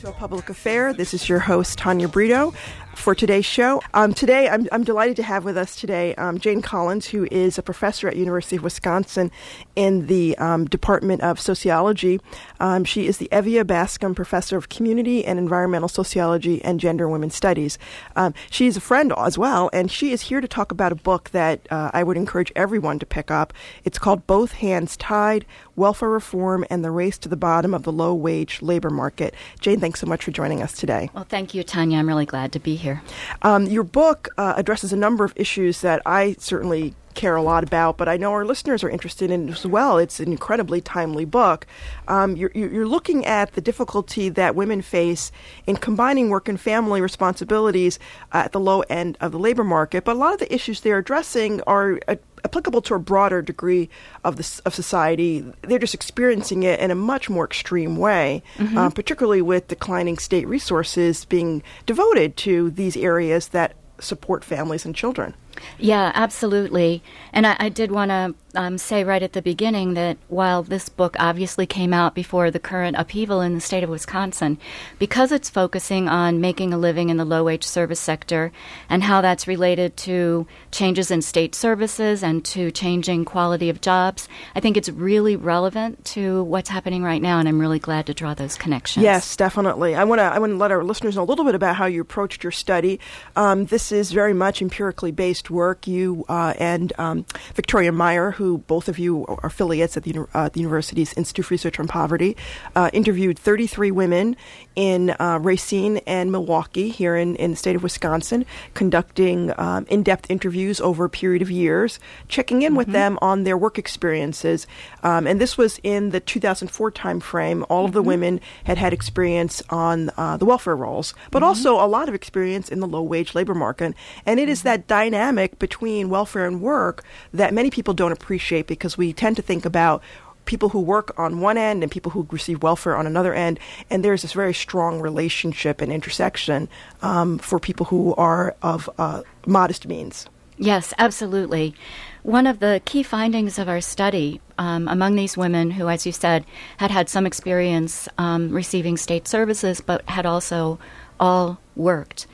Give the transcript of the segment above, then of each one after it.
to A Public Affair. This is your host, Tanya Brito, for today's show. Today, I'm delighted to have with us today Jane Collins, who is a professor at University of Wisconsin in the Department of Sociology. She is the Evia Bascom Professor of Community and Environmental Sociology and Gender and Women's Studies. She's a friend as well, and she is here to talk about a book that I would encourage everyone to pick up. It's called Both Hands Tied, Welfare Reform and the Race to the Bottom of the Low-Wage Labor Market. Jane, thanks so much for joining us today. Well, thank you, Tanya. I'm really glad to be here. Your book addresses a number of issues that I certainly care a lot about, but I know our listeners are interested in as well. It's an incredibly timely book. You're looking at the difficulty that women face in combining work and family responsibilities at the low end of the labor market, but a lot of the issues they're addressing are applicable to a broader degree of society. They're just experiencing it in a much more extreme way, particularly with declining state resources being devoted to these areas that support families and children. Yeah, absolutely. And I did want to say right at the beginning that while this book obviously came out before the current upheaval in the state of Wisconsin, because it's focusing on making a living in the low-wage service sector and how that's related to changes in state services and to changing quality of jobs, I think it's really relevant to what's happening right now, and I'm really glad to draw those connections. Yes, definitely. I want to let our listeners know a little bit about how you approached your study. This is very much empirically based work. You and Victoria Meyer, who both of you are affiliates at the university's Institute for Research on Poverty, interviewed 33 women in Racine and Milwaukee here in the state of Wisconsin, conducting in-depth interviews over a period of years, checking in with them on their work experiences. And this was in the 2004 timeframe. All of the women had experience on the welfare rolls, but also a lot of experience in the low-wage labor market. And it is that dynamic between welfare and work that many people don't appreciate, because we tend to think about people who work on one end and people who receive welfare on another end, and there's this very strong relationship and intersection for people who are of modest means. Yes, absolutely. One of the key findings of our study among these women who, as you said, had some experience receiving state services but had also all worked,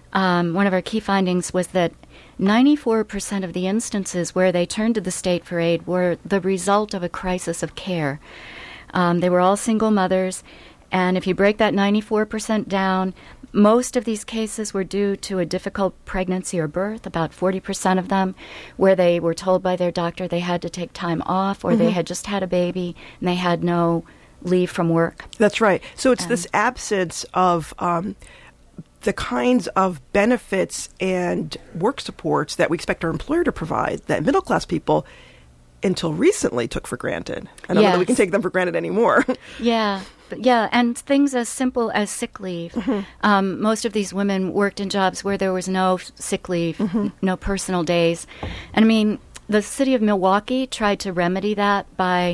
one of our key findings was that 94% of the instances where they turned to the state for aid were the result of a crisis of care. They were all single mothers, and if you break that 94% down, most of these cases were due to a difficult pregnancy or birth, about 40% of them, where they were told by their doctor they had to take time off, or they had just had a baby and they had no leave from work. That's right. So it's this absence of the kinds of benefits and work supports that we expect our employer to provide that middle-class people until recently took for granted. I don't know that we can take them for granted anymore. Yeah, and things as simple as sick leave. Most of these women worked in jobs where there was no sick leave, no personal days. And I mean, the city of Milwaukee tried to remedy that by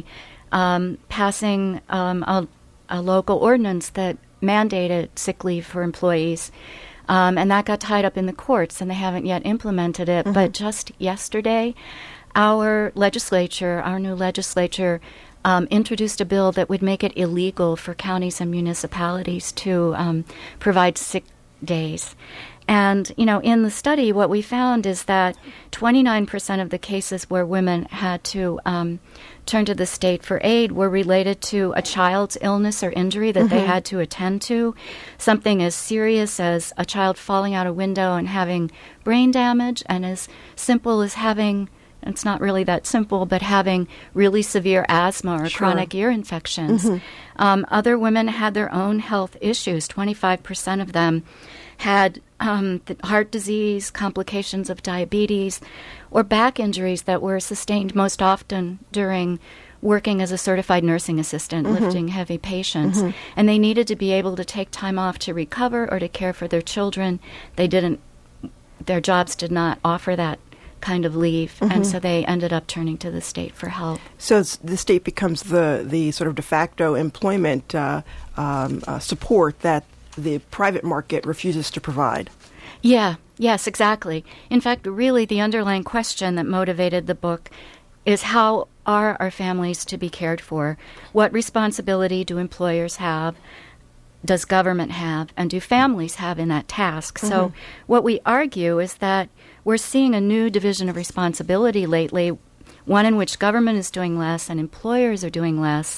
passing a local ordinance that mandated sick leave for employees, and that got tied up in the courts, and they haven't yet implemented it. But just yesterday, our new legislature, introduced a bill that would make it illegal for counties and municipalities to provide sick days. And, in the study, what we found is that 29% of the cases where women had to turn to the state for aid were related to a child's illness or injury that they had to attend to, something as serious as a child falling out a window and having brain damage, and as simple as having, it's not really that simple, but having really severe asthma or chronic ear infections. Other women had their own health issues. 25% of them had heart disease, complications of diabetes, or back injuries that were sustained most often during working as a certified nursing assistant, lifting heavy patients. And they needed to be able to take time off to recover or to care for their children. Their jobs did not offer that kind of leave, and so they ended up turning to the state for help. So the state becomes the sort of de facto employment support that the private market refuses to provide. Yes, exactly. In fact, really the underlying question that motivated the book is, how are our families to be cared for? What responsibility do employers have? does government have and do families have in that task? So what we argue is that we're seeing a new division of responsibility lately, one in which government is doing less and employers are doing less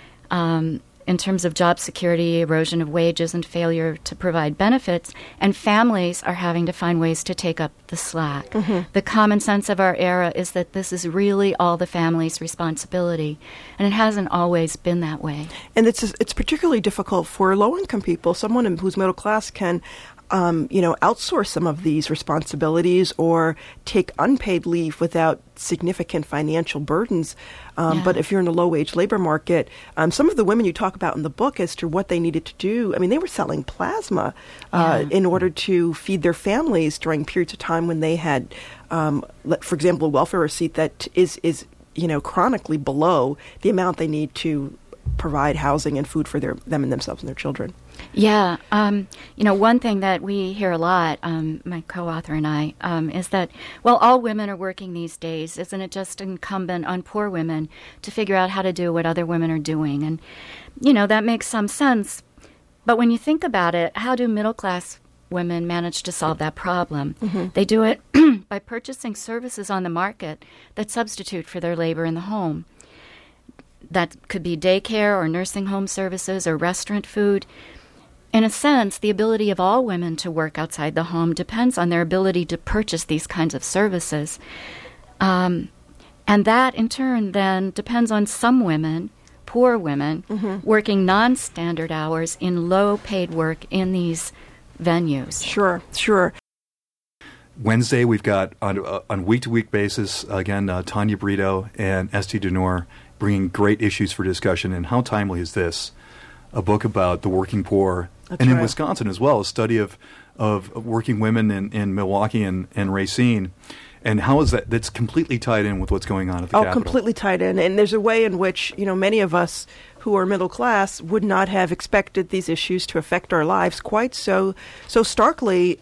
in terms of job security, erosion of wages, and failure to provide benefits, and families are having to find ways to take up the slack. The common sense of our era is that this is really all the family's responsibility, and it hasn't always been that way. And it's particularly difficult for low-income people. Someone who's middle class can outsource some of these responsibilities or take unpaid leave without significant financial burdens. But if you're in a low-wage labor market, some of the women you talk about in the book as to what they needed to do, I mean, they were selling plasma in order to feed their families during periods of time when they had, for example, a welfare receipt that is chronically below the amount they need to provide housing and food for them and themselves and their children. Yeah. One thing that we hear a lot, my co-author and I, is that, well, all women are working these days. Isn't it just incumbent on poor women to figure out how to do what other women are doing? And, that makes some sense. But when you think about it, how do middle-class women manage to solve that problem? They do it by purchasing services on the market that substitute for their labor in the home. That could be daycare or nursing home services or restaurant food. In a sense, the ability of all women to work outside the home depends on their ability to purchase these kinds of services. And that, in turn, then depends on some women, poor women, working non-standard hours in low-paid work in these venues. Sure. Wednesday, we've got, on week-to-week basis, again, Tanya Brito and Esty Denor bringing great issues for discussion. And how timely is this? A book about the working poor. That's and in right. Wisconsin as well, a study of working women in Milwaukee and Racine. And how is that's completely tied in with what's going on at the Capitol? Completely tied in. And there's a way in which, many of us who are middle class would not have expected these issues to affect our lives quite so starkly,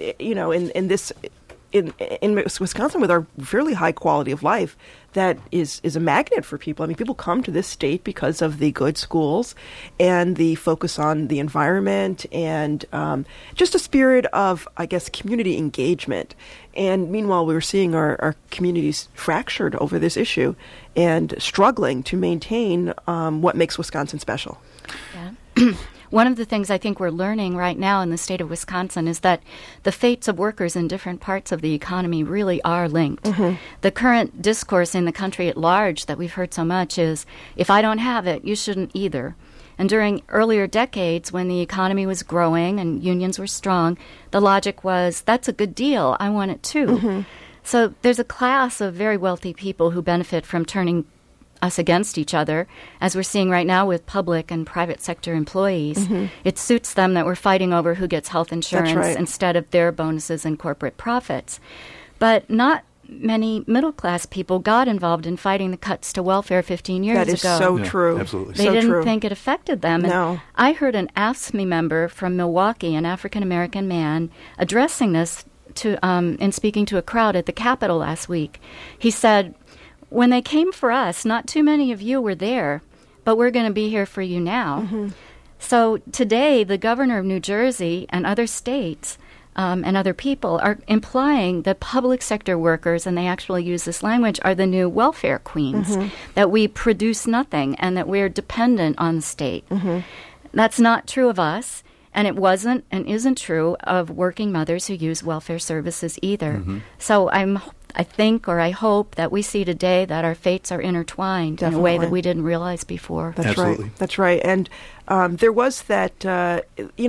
in Wisconsin with our fairly high quality of life. That is a magnet for people. I mean, people come to this state because of the good schools and the focus on the environment and just a spirit of, I guess, community engagement. And meanwhile, we were seeing our communities fractured over this issue and struggling to maintain what makes Wisconsin special. Yeah. One of the things I think we're learning right now in the state of Wisconsin is that the fates of workers in different parts of the economy really are linked. The current discourse in the country at large that we've heard so much is, if I don't have it, you shouldn't either. And during earlier decades, when the economy was growing and unions were strong, the logic was, that's a good deal, I want it too. So there's a class of very wealthy people who benefit from turning us against each other, as we're seeing right now with public and private sector employees. It suits them that we're fighting over who gets health insurance instead of their bonuses and corporate profits. But not many middle-class people got involved in fighting the cuts to welfare 15 years ago. That is so true. Absolutely. They didn't think it affected them. No. And I heard an AFSCME member from Milwaukee, an African-American man, addressing this in speaking to a crowd at the Capitol last week. He said, when they came for us, not too many of you were there, but we're going to be here for you now. So today, the governor of New Jersey and other states and other people are implying that public sector workers, and they actually use this language, are the new welfare queens, that we produce nothing and that we're dependent on the state. That's not true of us. And it wasn't and isn't true of working mothers who use welfare services either. So I think or I hope that we see today that our fates are intertwined in a way that we didn't realize before. That's Absolutely. right. That's right. And there was that, the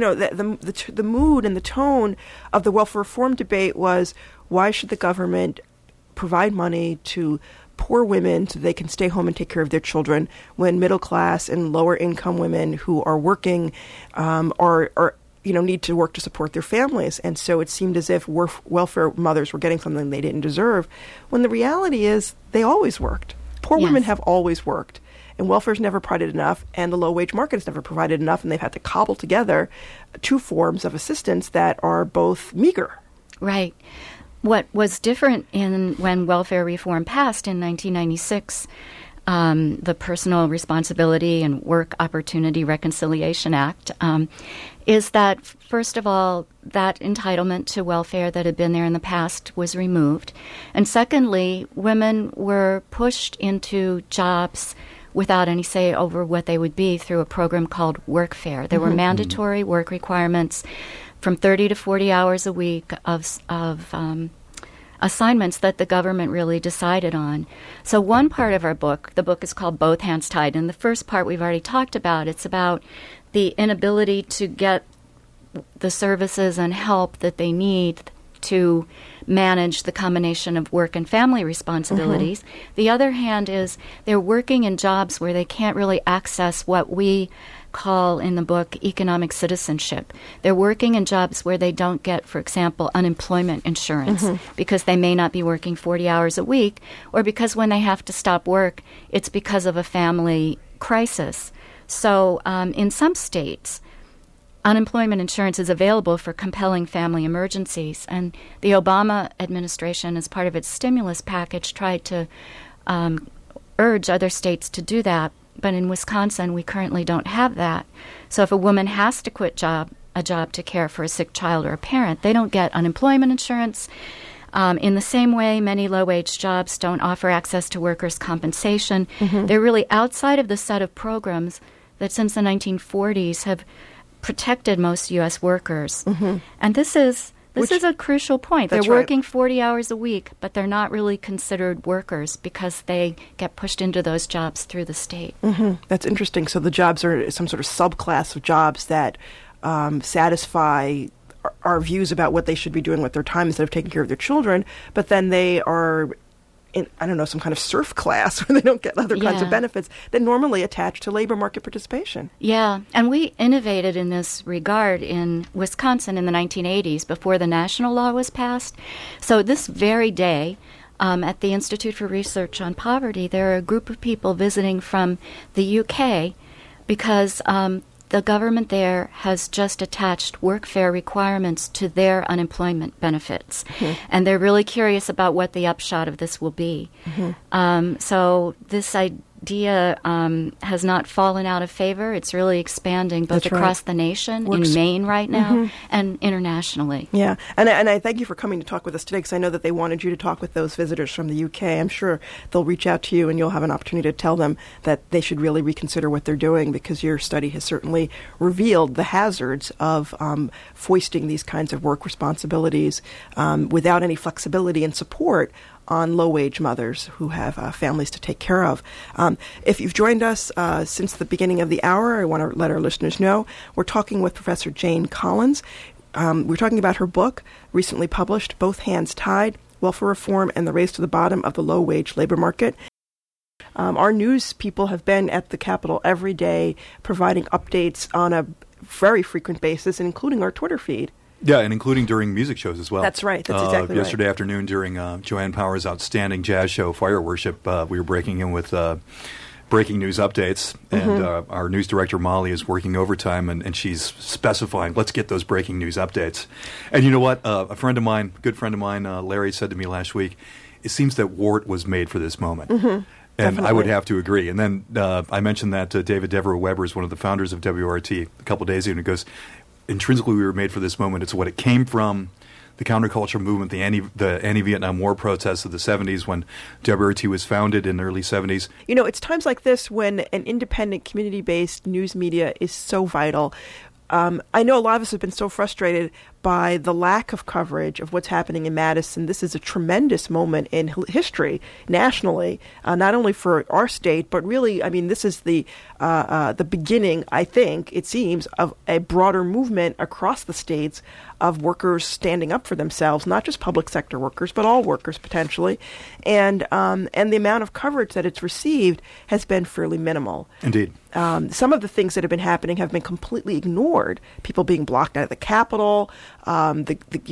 mood and the tone of the welfare reform debate was, why should the government provide money to poor women so they can stay home and take care of their children when middle class and lower income women who are working need to work to support their families? And so it seemed as if welfare mothers were getting something they didn't deserve, when the reality is they always worked. Poor women have always worked, and welfare's never provided enough, and the low-wage market has never provided enough, and they've had to cobble together two forms of assistance that are both meager. Right. What was different when welfare reform passed in 1996 the Personal Responsibility and Work Opportunity Reconciliation Act, is that, first of all, that entitlement to welfare that had been there in the past was removed. And secondly, women were pushed into jobs without any say over what they would be through a program called Workfare. There were mandatory work requirements from 30 to 40 hours a week of assignments that the government really decided on. So one part of our book, the book is called Both Hands Tied, and the first part we've already talked about. It's about the inability to get the services and help that they need to manage the combination of work and family responsibilities. The other hand is they're working in jobs where they can't really access what we call in the book economic citizenship. They're working in jobs where they don't get, for example, unemployment insurance because they may not be working 40 hours a week, or because when they have to stop work, it's because of a family crisis. So in some states, unemployment insurance is available for compelling family emergencies, and the Obama administration, as part of its stimulus package, tried to urge other states to do that. But in Wisconsin, we currently don't have that. So if a woman has to quit a job to care for a sick child or a parent, they don't get unemployment insurance. In the same way, many low-wage jobs don't offer access to workers' compensation. They're really outside of the set of programs that since the 1940s have protected most U.S. workers. And this is a crucial point. They're working 40 hours a week, but they're not really considered workers because they get pushed into those jobs through the state. That's interesting. So the jobs are some sort of subclass of jobs that satisfy our views about what they should be doing with their time instead of taking care of their children, but then they are in, I don't know, some kind of surf class where they don't get other kinds of benefits that normally attach to labor market participation. Yeah, and we innovated in this regard in Wisconsin in the 1980s before the national law was passed. So this very day, at the Institute for Research on Poverty, there are a group of people visiting from the UK because the government there has just attached workfare requirements to their unemployment benefits. And they're really curious about what the upshot of this will be. So this idea has not fallen out of favor. It's really expanding both across the nation, in Maine right now, and internationally. Yeah, and I thank you for coming to talk with us today, because I know that they wanted you to talk with those visitors from the UK. I'm sure they'll reach out to you and you'll have an opportunity to tell them that they should really reconsider what they're doing, because your study has certainly revealed the hazards of foisting these kinds of work responsibilities without any flexibility and support on low-wage mothers who have families to take care of. If you've joined us since the beginning of the hour, I want to let our listeners know we're talking with Professor Jane Collins. We're talking about her book, recently published, Both Hands Tied, Welfare Reform and the Race to the Bottom of the Low-Wage Labor Market. Our news people have been at the Capitol every day providing updates on a very frequent basis, including our Twitter feed. Yeah, and including during music shows as well. That's right. That's exactly right. Yesterday afternoon during Joanne Power's outstanding jazz show, Fire Worship, we were breaking in with breaking news updates, and our news director, Molly, is working overtime, and she's specifying, let's get those breaking news updates. And you know what? A friend of mine, good friend of mine, Larry, said to me last week, it seems that WART was made for this moment. And Definitely. I would have to agree. And then I mentioned that David Devereux Weber is one of the founders of WRT a couple days ago, and he goes, intrinsically, we were made for this moment. It's what it came from, the counterculture movement, the anti-Vietnam War protests of the 70s when WRT was founded in the early 70s. You know, it's times like this when an independent, community-based news media is so vital. I know a lot of us have been so frustrated by the lack of coverage of what's happening in Madison. This is a tremendous moment in history nationally, not only for our state, but really, I mean, this is the beginning, I think, it seems, of a broader movement across the states of workers standing up for themselves, not just public sector workers, but all workers potentially. And the amount of coverage that it's received has been fairly minimal. Indeed. Some of the things that have been happening have been completely ignored. People being blocked out of the Capitol, some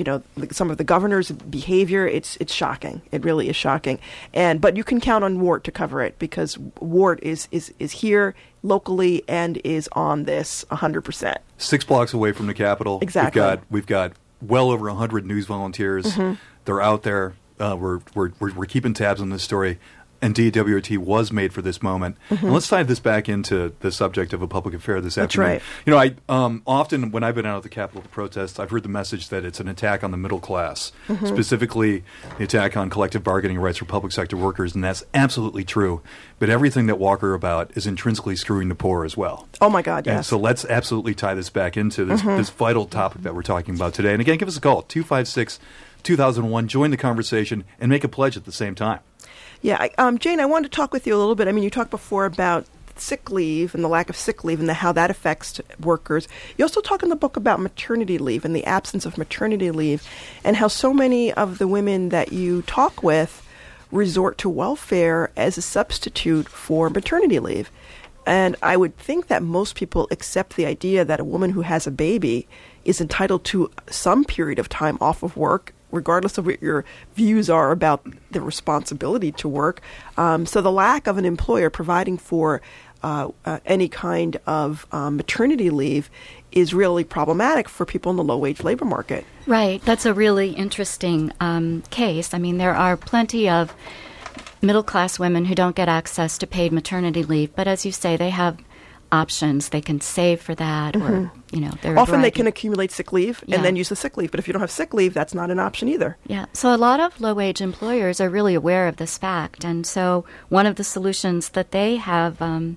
of the governor's behavior. It's shocking. It really is shocking. But you can count on WART to cover it, because WART is here locally and is on this 100%. 6 blocks away from the Capitol. Exactly. We've got well over 100 news volunteers. They're out there. We're keeping tabs on this story. and DWRT was made for this moment. And let's tie this back into the subject of a public affair this afternoon. right. You know, I often when I've been out at the Capitol to protest, I've heard the message that it's an attack on the middle class, specifically the attack on collective bargaining rights for public sector workers, and that's absolutely true. But everything that Walker about is intrinsically screwing the poor as well. Oh my God, And yes. so let's absolutely tie this back into this vital topic that we're talking about today. And again, give us a call, 256-2001. Join the conversation and make a pledge at the same time. Yeah, Jane, I wanted to talk with you a little bit. I mean, you talked before about sick leave and the lack of sick leave and how that affects workers. You also talk in the book about maternity leave and the absence of maternity leave and how so many of the women that you talk with resort to welfare as a substitute for maternity leave. And I would think that most people accept the idea that a woman who has a baby is entitled to some period of time off of work, regardless of what your views are about the responsibility to work. So the lack of an employer providing for any kind of maternity leave is really problematic for people in the low-wage labor market. Right. That's a really interesting case. I mean, there are plenty of middle-class women who don't get access to paid maternity leave, but as you say, they have options. They can save for that, or there are Often they variety- can accumulate sick leave Yeah. and then use the sick leave. But if you don't have sick leave, that's not an option either. Yeah. So a lot of low-wage employers are really aware of this fact, and so one of the solutions that they have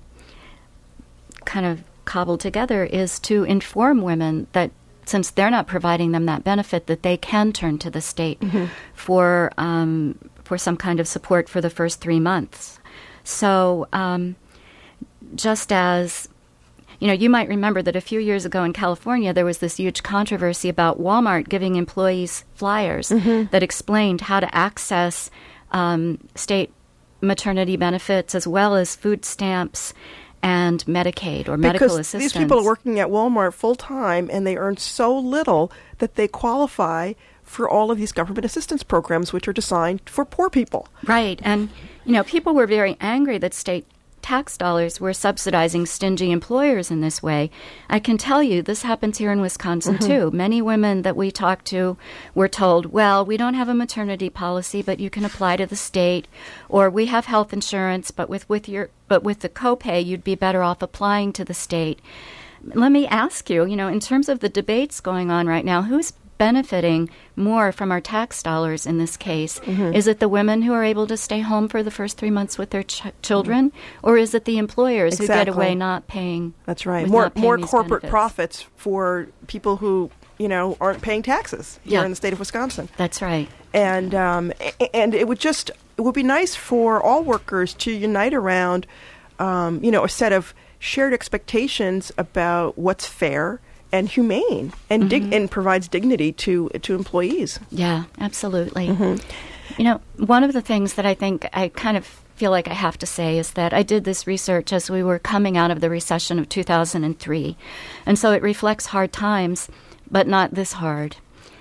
kind of cobbled together is to inform women that since they're not providing them that benefit, that they can turn to the state for some kind of support for the first 3 months. So just as, you might remember that a few years ago in California, there was this huge controversy about Walmart giving employees flyers that explained how to access state maternity benefits as well as food stamps and Medicaid or medical Because assistance. these people are working at Walmart full-time and they earn so little that they qualify for all of these government assistance programs, which are designed for poor people. Right. And, people were very angry that state tax dollars were subsidizing stingy employers in this way. I can tell you this happens here in Wisconsin, too. Many women that we talked to were told, well, we don't have a maternity policy, but you can apply to the state, or we have health insurance, but with the copay, you'd be better off applying to the state. Let me ask you, in terms of the debates going on right now, who's benefiting more from our tax dollars in this case? Is it the women who are able to stay home for the first 3 months with their children, or is it the employers who get away not paying? That's right. with More not paying these corporate benefits? profits for people who aren't paying taxes here Yeah. in the state of Wisconsin. That's right. And it would be nice for all workers to unite around a set of shared expectations about what's fair and humane and and provides dignity to employees. Yeah, absolutely. One of the things that I think I kind of feel like I have to say is that I did this research as we were coming out of the recession of 2003. And so it reflects hard times, but not this hard.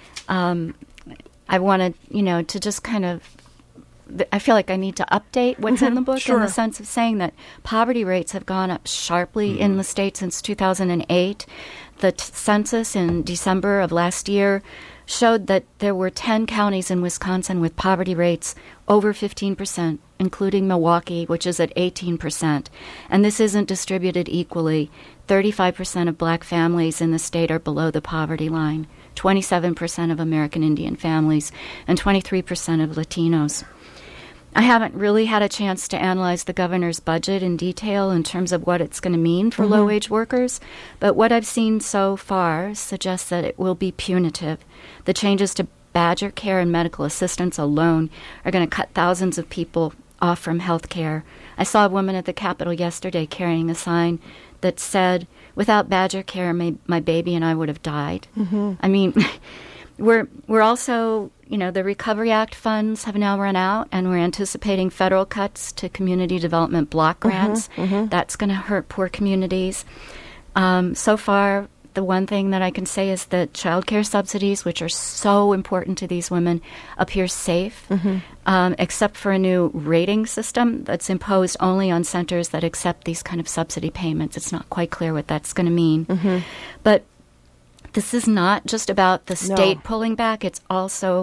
I wanted, to just kind of, I feel like I need to update what's in the book in Sure. the sense of saying that poverty rates have gone up sharply in the state since 2008. The census in December of last year showed that there were 10 counties in Wisconsin with poverty rates over 15%, including Milwaukee, which is at 18%. And this isn't distributed equally. 35% of black families in the state are below the poverty line, 27% of American Indian families, and 23% of Latinos. I haven't really had a chance to analyze the governor's budget in detail in terms of what it's going to mean for low-wage workers, but what I've seen so far suggests that it will be punitive. The changes to Badger Care and medical assistance alone are going to cut thousands of people off from health care. I saw a woman at the Capitol yesterday carrying a sign that said, "Without Badger Care, my baby and I would have died." I mean, we're also, the Recovery Act funds have now run out, and we're anticipating federal cuts to community development block grants. That's going to hurt poor communities. So far, the one thing that I can say is that child care subsidies, which are so important to these women, appear safe, except for a new rating system that's imposed only on centers that accept these kind of subsidy payments. It's not quite clear what that's going to mean. But this is not just about the state pulling back. It's also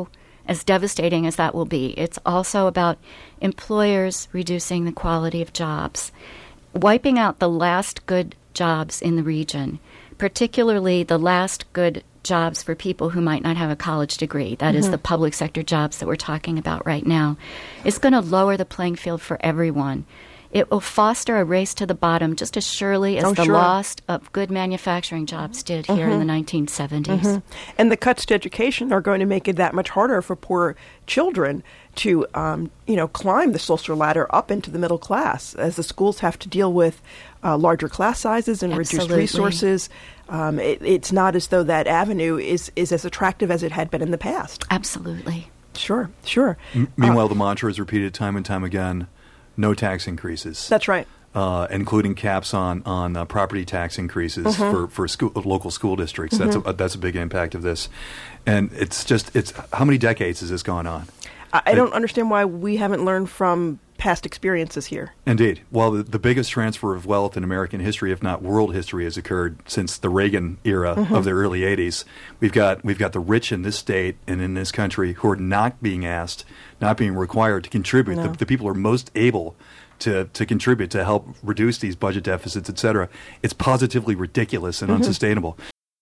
as devastating as that will be, it's also about employers reducing the quality of jobs, wiping out the last good jobs in the region, particularly the last good jobs for people who might not have a college degree. That is the public sector jobs that we're talking about right now. It's going to lower the playing field for everyone. It will foster a race to the bottom just as surely as the loss of good manufacturing jobs did here in the 1970s. And the cuts to education are going to make it that much harder for poor children to, climb the social ladder up into the middle class, as the schools have to deal with larger class sizes and reduced resources. It's not as though that avenue is as attractive as it had been in the past. Absolutely. Sure. Meanwhile, the mantra is repeated time and time again: no tax increases. That's right. Including caps on property tax increases for local school districts. That's a big impact of this, and it's how many decades has this gone on? I don't understand why we haven't learned from past experiences here. Indeed. Well, the biggest transfer of wealth in American history, if not world history, has occurred since the Reagan era of the early 80s. We've got the rich in this state and in this country who are not being asked, not being required to contribute. No. The people who are most able to contribute to help reduce these budget deficits, et cetera. It's positively ridiculous and unsustainable.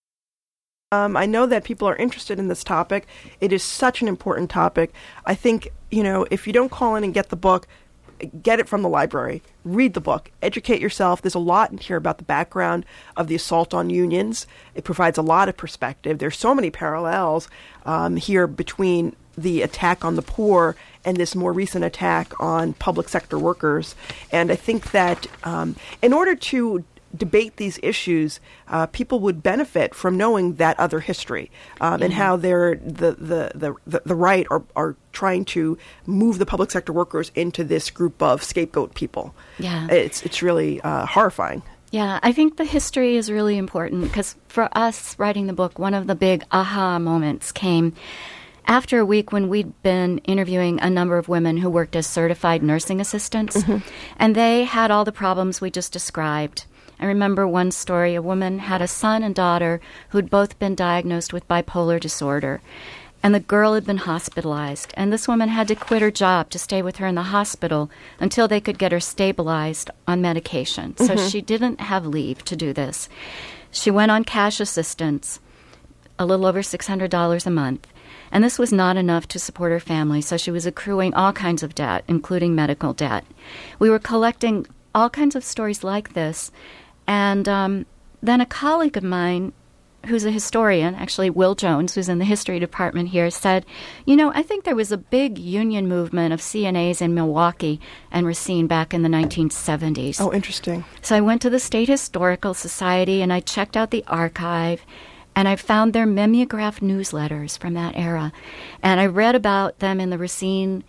I know that people are interested in this topic. It is such an important topic. I think, if you don't call in and get the book, get it from the library. Read the book. Educate yourself. There's a lot in here about the background of the assault on unions. It provides a lot of perspective. There's so many parallels here between the attack on the poor and this more recent attack on public sector workers. And I think that in order to debate these issues, people would benefit from knowing that other history and how they're the right are trying to move the public sector workers into this group of scapegoat people. Yeah, it's really horrifying. Yeah, I think the history is really important because for us writing the book, one of the big aha moments came after a week when we'd been interviewing a number of women who worked as certified nursing assistants, and they had all the problems we just described. I remember one story. A woman had a son and daughter who'd both been diagnosed with bipolar disorder, and the girl had been hospitalized. And this woman had to quit her job to stay with her in the hospital until they could get her stabilized on medication. So she didn't have leave to do this. She went on cash assistance, a little over $600 a month. And this was not enough to support her family, so she was accruing all kinds of debt, including medical debt. We were collecting all kinds of stories like this. And then a colleague of mine, who's a historian, actually Will Jones, who's in the history department here, said, I think there was a big union movement of CNAs in Milwaukee and Racine back in the 1970s. Oh, interesting. So I went to the State Historical Society and I checked out the archive, and I found their mimeograph newsletters from that era. And I read about them in the Racine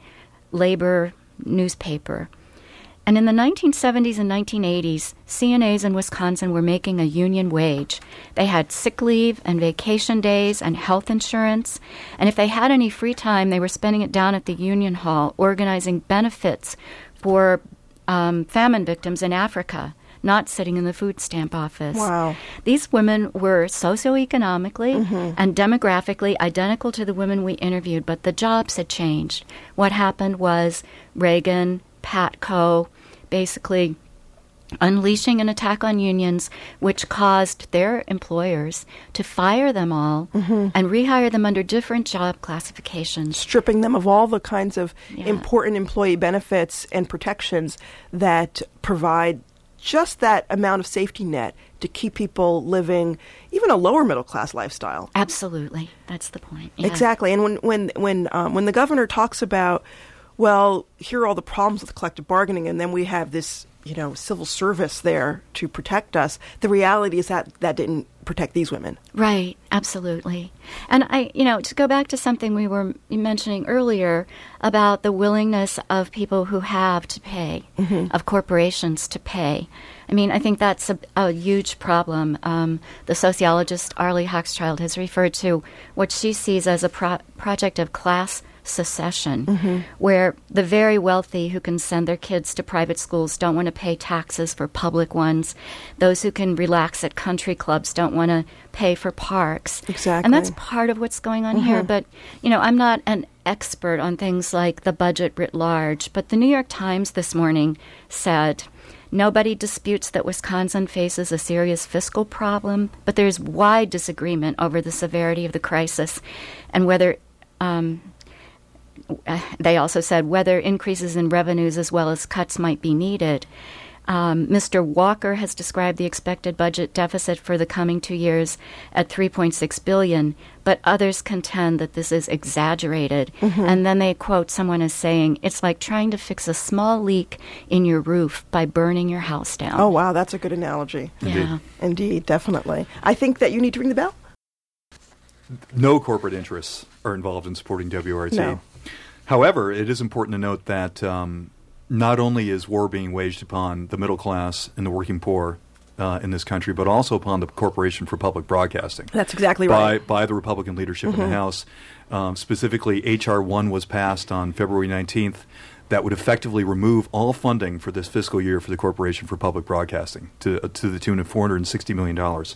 labor newspaper. And in the 1970s and 1980s, CNAs in Wisconsin were making a union wage. They had sick leave and vacation days and health insurance. And if they had any free time, they were spending it down at the union hall organizing benefits for famine victims in Africa, not sitting in the food stamp office. Wow. These women were socioeconomically and demographically identical to the women we interviewed, but the jobs had changed. What happened was Reagan, Patco, basically unleashing an attack on unions, which caused their employers to fire them all and rehire them under different job classifications. Stripping them of all the kinds of important employee benefits and protections that provide just that amount of safety net to keep people living even a lower middle class lifestyle. Absolutely. That's the point. Yeah. Exactly. And when the governor talks about, well, here are all the problems with collective bargaining, and then we have this, civil service there to protect us, the reality is that didn't protect these women. Right, absolutely. And to go back to something we were mentioning earlier about the willingness of people who have to pay, of corporations to pay. I think that's a huge problem. The sociologist Arlie Hochschild has referred to what she sees as a project of class secession, where the very wealthy who can send their kids to private schools don't want to pay taxes for public ones. Those who can relax at country clubs don't want to pay for parks. Exactly. And that's part of what's going on here. But, I'm not an expert on things like the budget writ large, but the New York Times this morning said, nobody disputes that Wisconsin faces a serious fiscal problem, but there's wide disagreement over the severity of the crisis and whether, they also said, whether increases in revenues as well as cuts might be needed. Mr. Walker has described the expected budget deficit for the coming 2 years at $3.6 billion, but others contend that this is exaggerated. And then they quote someone as saying, it's like trying to fix a small leak in your roof by burning your house down. Oh, wow, that's a good analogy. Yeah. Indeed, definitely. I think that you need to ring the bell. No corporate interests are involved in supporting WRT. No. However, it is important to note that not only is war being waged upon the middle class and the working poor in this country, but also upon the Corporation for Public Broadcasting. That's exactly right. By the Republican leadership in the House. Specifically, H.R. 1 was passed on February 19th that would effectively remove all funding for this fiscal year for the Corporation for Public Broadcasting to the tune of $460 million.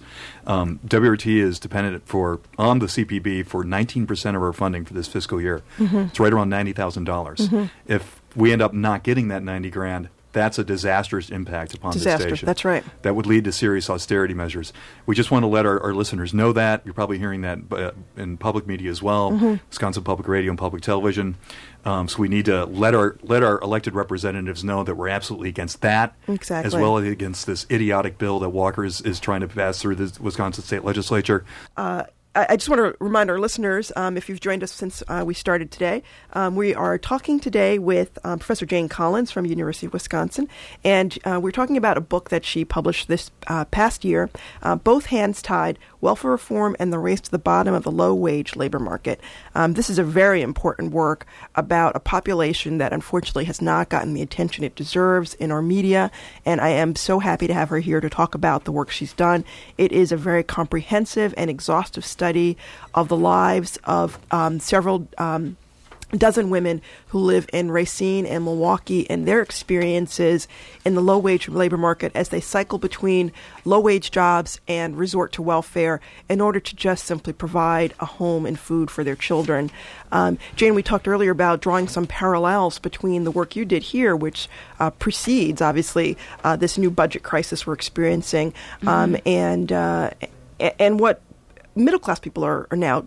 WRT is dependent on the CPB for 19% of our funding for this fiscal year. It's right around $90,000. If we end up not getting that $90,000, that's a disastrous impact upon the station. That's right. That would lead to serious austerity measures. We just want to let our listeners know that. You're probably hearing that in public media as well, Wisconsin Public Radio and Public Television. So we need to let our elected representatives know that we're absolutely against that, exactly, as well as against this idiotic bill that Walker is trying to pass through the Wisconsin State Legislature. I just want to remind our listeners, if you've joined us since we started today, we are talking today with Professor Jane Collins from University of Wisconsin, and we're talking about a book that she published this past year, Both Hands Tied, Welfare Reform and the Race to the Bottom of the Low-Wage Labor Market. This is a very important work about a population that unfortunately has not gotten the attention it deserves in our media, and I am so happy to have her here to talk about the work she's done. It is a very comprehensive and exhaustive study of the lives of several dozen women who live in Racine and Milwaukee and their experiences in the low-wage labor market as they cycle between low-wage jobs and resort to welfare in order to just simply provide a home and food for their children. Jane, we talked earlier about drawing some parallels between the work you did here, which precedes, obviously, this new budget crisis we're experiencing, and what middle-class people are now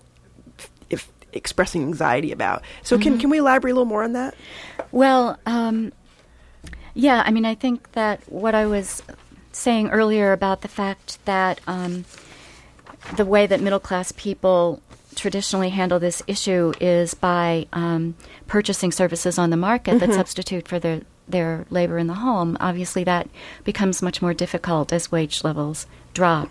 expressing anxiety about. So can we elaborate a little more on that? Well, yeah, I mean, I think that what I was saying earlier about the fact that the way that middle-class people traditionally handle this issue is by purchasing services on the market that substitute for their labor in the home. Obviously, that becomes much more difficult as wage levels drop.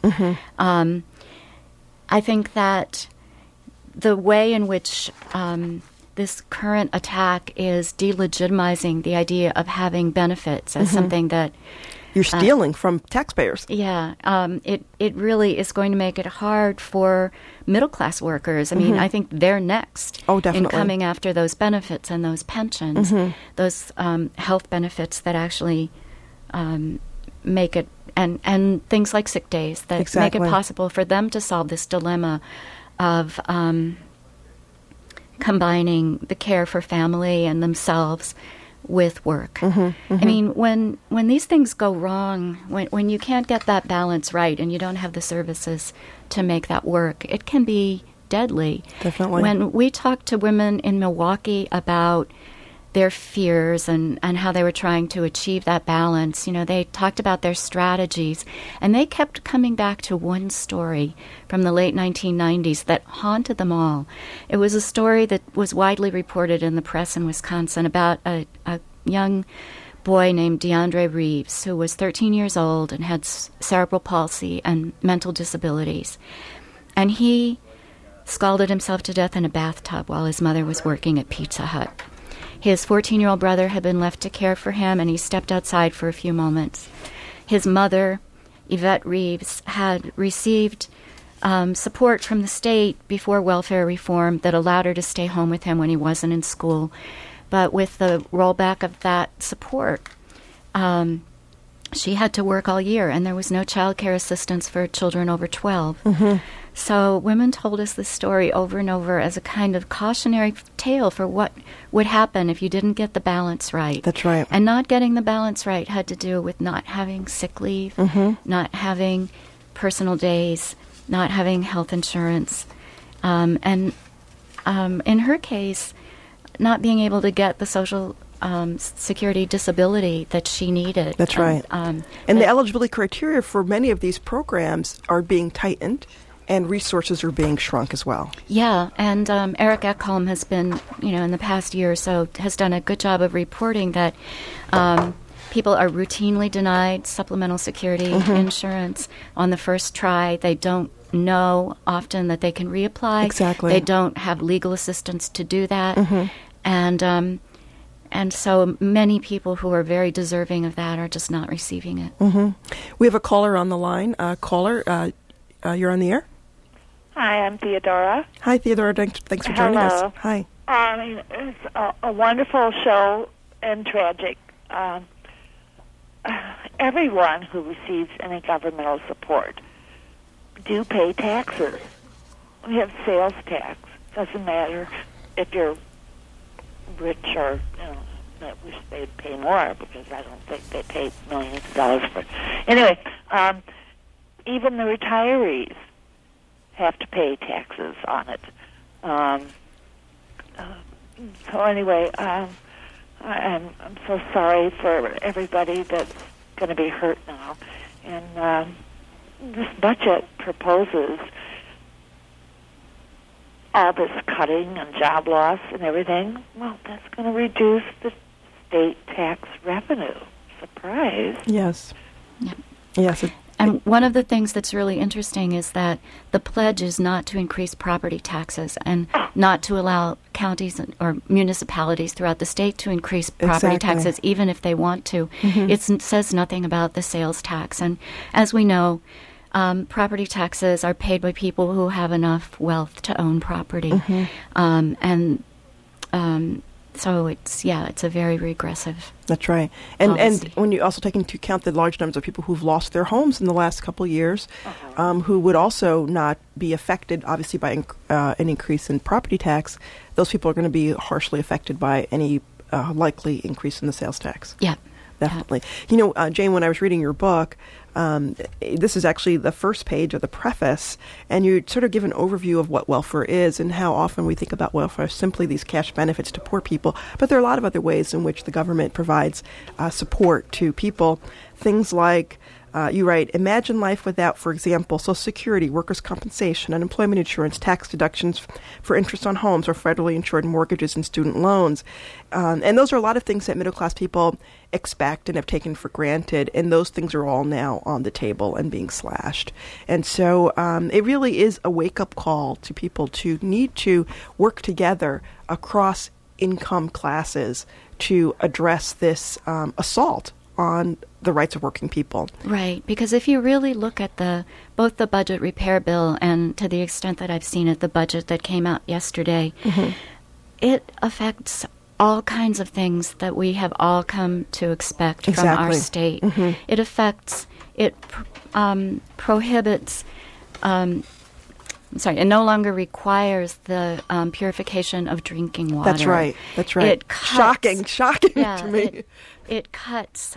I think that the way in which this current attack is delegitimizing the idea of having benefits as something that you're stealing from taxpayers. Yeah, it really is going to make it hard for middle-class workers. I mean, I think they're next in coming after those benefits and those pensions, those health benefits that actually make it, and things like sick days that make it possible for them to solve this dilemma of combining the care for family and themselves with work. I mean, when these things go wrong, when you can't get that balance right and you don't have the services to make that work, it can be deadly. Definitely. When we talked to women in Milwaukee about their fears and how they were trying to achieve that balance, you know, they talked about their strategies, and they kept coming back to one story from the late 1990s that haunted them all. It was a story that was widely reported in the press in Wisconsin about a young boy named DeAndre Reeves, who was 13 years old and had cerebral palsy and mental disabilities. And he scalded himself to death in a bathtub while his mother was working at Pizza Hut. His 14-year-old brother had been left to care for him, and he stepped outside for a few moments. His mother, Yvette Reeves, had received support from the state before welfare reform that allowed her to stay home with him when he wasn't in school. But with the rollback of that support, she had to work all year, and there was no child care assistance for children over 12. So women told us this story over and over as a kind of cautionary tale for what would happen if you didn't get the balance right. That's right. And not getting the balance right had to do with not having sick leave, not having personal days, not having health insurance, and in her case, not being able to get the social security disability that she needed. That's right. And the eligibility criteria for many of these programs are being tightened, and resources are being shrunk as well. Yeah, and Eric Ekholm has been, in the past year or so, has done a good job of reporting that people are routinely denied supplemental security insurance on the first try. They don't know often that they can reapply. Exactly. They don't have legal assistance to do that. And so many people who are very deserving of that are just not receiving it. We have a caller on the line. Caller, you're on the air. Hi, I'm Theodora. Hi, Theodora. Thanks for joining us. Hello. Hi. It's a wonderful show and tragic. Everyone who receives any governmental support do pay taxes. We have sales tax. Doesn't matter if you're rich or, I wish they'd pay more because I don't think they pay millions of dollars for it. Anyway, even the retirees have to pay taxes on it. So anyway, I'm so sorry for everybody that's going to be hurt now. And this budget proposes all this cutting and job loss and everything. Well, that's going to reduce the state tax revenue. Surprise. Yes. Yeah. Yes. And one of the things that's really interesting is that the pledge is not to increase property taxes and not to allow counties or municipalities throughout the state to increase property taxes, even if they want to. It says nothing about the sales tax. And as we know, property taxes are paid by people who have enough wealth to own property. So it's a very regressive. That's right. And when you also take into account the large numbers of people who've lost their homes in the last couple of years, who would also not be affected, obviously, by an increase in property tax, those people are going to be harshly affected by any likely increase in the sales tax. Yeah. Definitely. Jane, when I was reading your book, this is actually the first page of the preface, and you sort of give an overview of what welfare is and how often we think about welfare as simply these cash benefits to poor people. But there are a lot of other ways in which the government provides support to people. Things like, you write, imagine life without, for example, Social Security, workers' compensation, unemployment insurance, tax deductions for interest on homes or federally insured mortgages and student loans. And those are a lot of things that middle-class people expect and have taken for granted, and those things are all now on the table and being slashed. And so it really is a wake-up call to people to need to work together across income classes to address this assault on the rights of working people. Right, because if you really look at both the budget repair bill and, to the extent that I've seen it, the budget that came out yesterday, it affects all kinds of things that we have all come to expect from our state. It affects, it prohibits, it no longer requires the purification of drinking water. That's right. It cuts, shocking to me. It cuts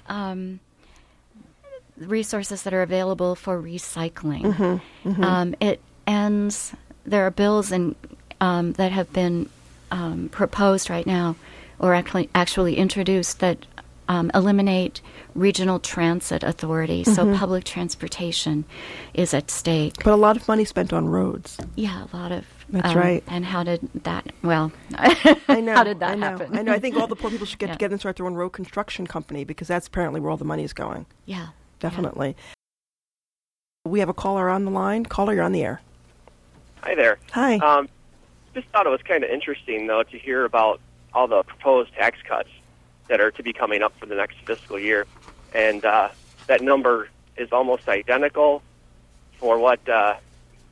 resources that are available for recycling. It ends. There are bills that have been proposed right now, or actually introduced, that eliminate regional transit authorities. So public transportation is at stake. But a lot of money spent on roads. Yeah, a lot of. That's right. And how did that? Well, I know. How did that happen? I know. I think all the poor people should get together and start their own road construction company, because that's apparently where all the money is going. Yeah, definitely. Yeah. We have a caller on the line. Caller, you're on the air. Hi there. Hi. Just thought it was kind of interesting, though, to hear about all the proposed tax cuts that are to be coming up for the next fiscal year. And that number is almost identical for what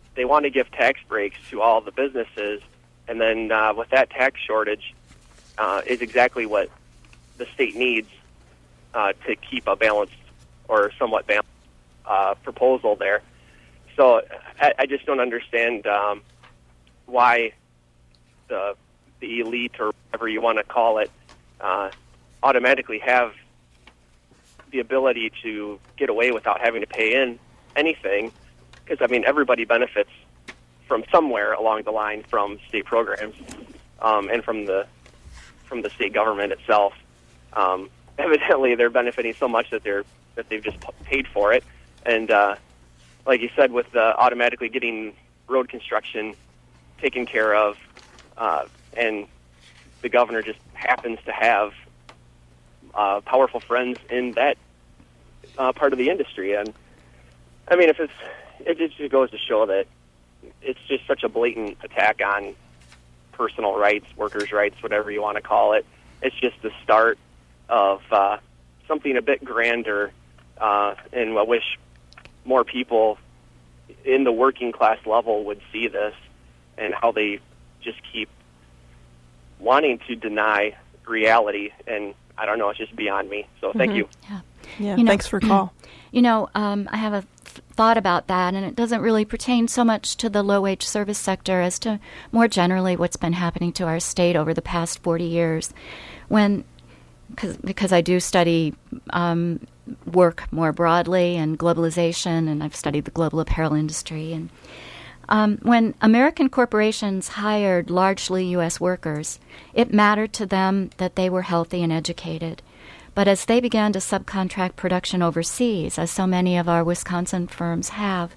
they want to give tax breaks to all the businesses, and then with that tax shortage is exactly what the state needs to keep a balanced or somewhat balanced proposal there. So I just don't understand why the elite, or whatever you want to call it, automatically have the ability to get away without having to pay in anything. Because, I mean, everybody benefits from somewhere along the line from state programs and from the state government itself. Evidently, they're benefiting so much that they've just paid for it. And like you said, with automatically getting road construction taken care of, and the governor just happens to have powerful friends in that part of the industry. And I mean, it just goes to show that it's just such a blatant attack on personal rights, workers' rights, whatever you want to call it. It's just the start of something a bit grander, and I wish more people in the working class level would see this and how they just keep wanting to deny reality. And I don't know, it's just beyond me. So thank you. Yeah, thanks for the call. I have a thought about that, and it doesn't really pertain so much to the low-wage service sector as to more generally what's been happening to our state over the past 40 years. Because I do study work more broadly and globalization, and I've studied the global apparel industry. And when American corporations hired largely U.S. workers, it mattered to them that they were healthy and educated. But as they began to subcontract production overseas, as so many of our Wisconsin firms have,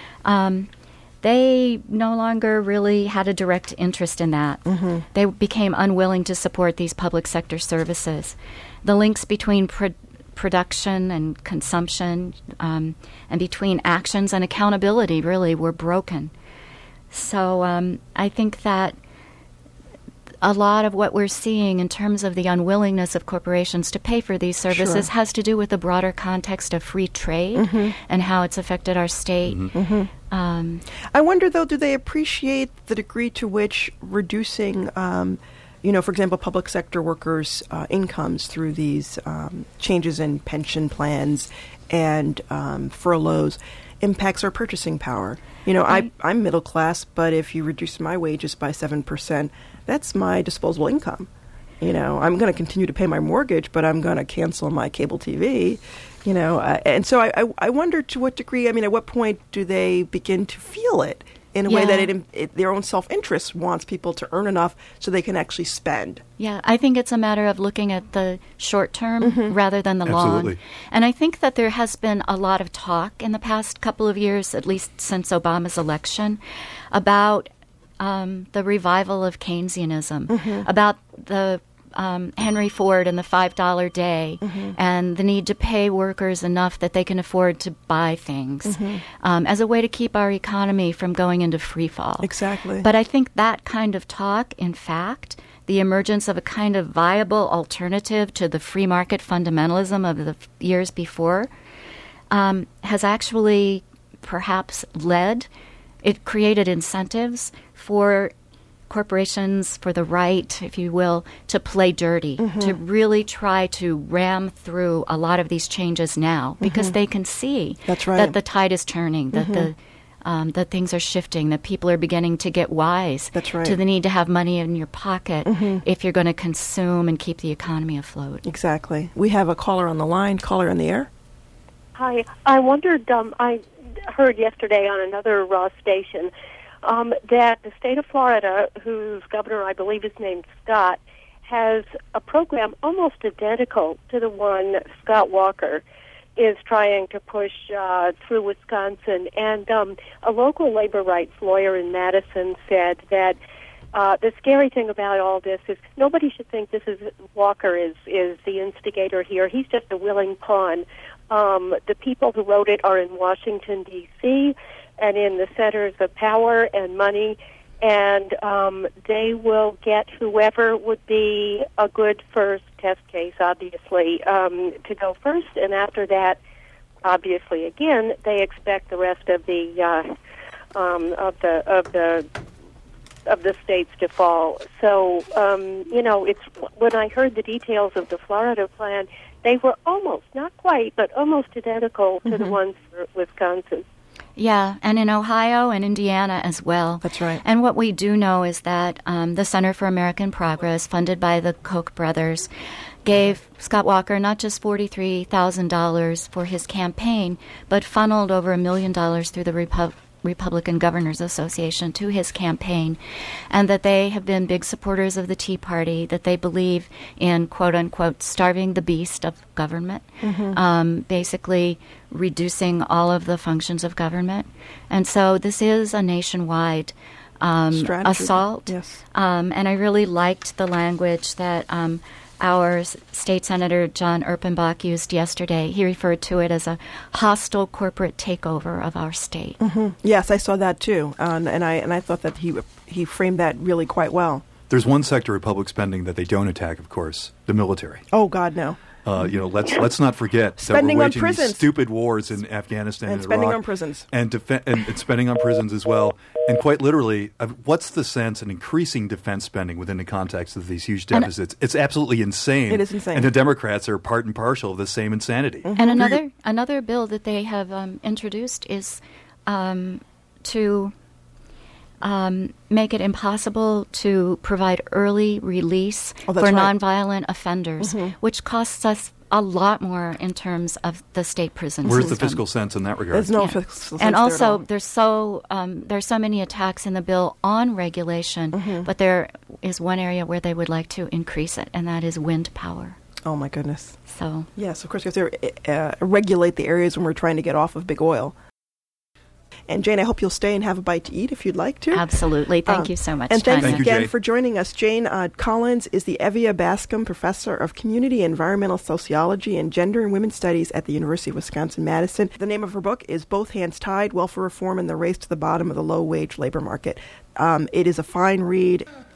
they no longer really had a direct interest in that. Mm-hmm. They became unwilling to support these public sector services. The links between production and consumption and between actions and accountability really were broken. So I think that a lot of what we're seeing in terms of the unwillingness of corporations to pay for these services has to do with the broader context of free trade and how it's affected our state. I wonder, though, do they appreciate the degree to which reducing, for example, public sector workers' incomes through these changes in pension plans and furloughs impacts our purchasing power? I'm middle class, but if you reduce my wages by 7%, that's my disposable income. I'm going to continue to pay my mortgage, but I'm going to cancel my cable TV. And so I wonder to what degree. At what point do they begin to feel it in a way that their own self-interest wants people to earn enough so they can actually spend? Yeah, I think it's a matter of looking at the short term rather than the long. And I think that there has been a lot of talk in the past couple of years, at least since Obama's election, about the revival of Keynesianism, about the Henry Ford and the $5 day and the need to pay workers enough that they can afford to buy things as a way to keep our economy from going into free fall. Exactly. But I think that kind of talk, in fact, the emergence of a kind of viable alternative to the free market fundamentalism of the years before has actually perhaps it created incentives for corporations, for the right, if you will, to play dirty, to really try to ram through a lot of these changes now, because they can see that the tide is turning, that that things are shifting, that people are beginning to get wise to the need to have money in your pocket if you're going to consume and keep the economy afloat. Exactly. We have a caller on the line. Caller on the air. Hi. I wondered, I heard yesterday on another station that the state of Florida, whose governor I believe is named Scott, has a program almost identical to the one Scott Walker is trying to push through Wisconsin. And a local labor rights lawyer in Madison said that the scary thing about all this is nobody should think Walker is the instigator here. He's just a willing pawn. The people who wrote it are in Washington, D.C., and in the centers of power and money, and they will get whoever would be a good first test case, obviously, to go first, and after that, obviously, again, they expect the rest of the of the states to fall. So, it's when I heard the details of the Florida plan, they were almost, not quite, but almost identical to the ones for Wisconsin. Yeah, and in Ohio and Indiana as well. That's right. And what we do know is that the Center for American Progress, funded by the Koch brothers, gave Scott Walker not just $43,000 for his campaign, but funneled over $1 million through the Republican Governors Association to his campaign, and that they have been big supporters of the Tea Party, that they believe in, quote-unquote, starving the beast of government, basically reducing all of the functions of government. And so this is a nationwide assault. Yes. And I really liked the language that our State Senator John Erpenbach used yesterday. He referred to it as a hostile corporate takeover of our state. Yes, I saw that too, and I thought that he framed that really quite well. There's one sector of public spending that they don't attack, of course, the military. Oh God, no. Let's not forget spending that we're on waging prisons. these stupid wars in Afghanistan and spending Iraq, on prisons, and spending on prisons as well. And quite literally, what's the sense in increasing defense spending within the context of these huge deficits? It's absolutely insane. It is insane. And the Democrats are part and parcel of the same insanity. And another bill that they have introduced is to make it impossible to provide early release for nonviolent offenders, which costs us a lot more in terms of the state prison Where's system. the fiscal sense in that regard? There's no fiscal sense. And also, there there's so many attacks in the bill on regulation, but there is one area where they would like to increase it, and that is wind power. Oh my goodness. So yes, of course, we have to regulate the areas when we're trying to get off of big oil. And Jane, I hope you'll stay and have a bite to eat if you'd like to. Absolutely. Thank you so much, And thanks Thank you, again Jane. for joining us. Jane Collins is the Evia Bascom Professor of Community and Environmental Sociology and Gender and Women's Studies at the University of Wisconsin-Madison. The name of her book is Both Hands Tied, Welfare Reform and the Race to the Bottom of the Low-Wage Labor Market. It is a fine read.